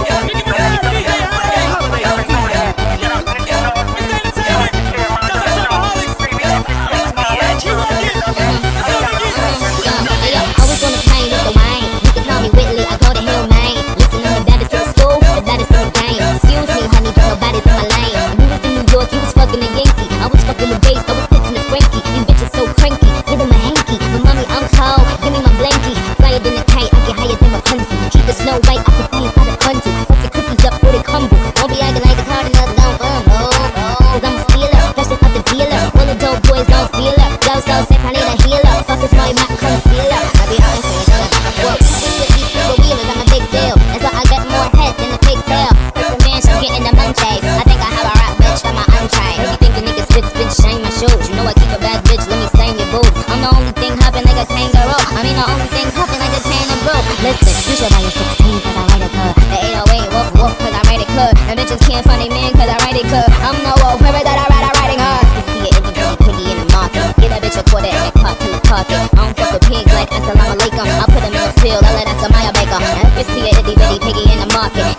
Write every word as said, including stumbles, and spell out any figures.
Listen, you should buy your sixteen cause I write it good. The eight oh eight, woof woof cause I write it good. The bitches can't find a man cause I write it good. I'm no wolf, remember that I write, I writing hard. You see it in the bitty piggy in the market. Get that bitch a quarter and a cut till the pocket. I don't fuck with pigs like assalamu alaikum. I put them in the field, I let Asamaya Baker. And if you see it itty bitty piggy in the market,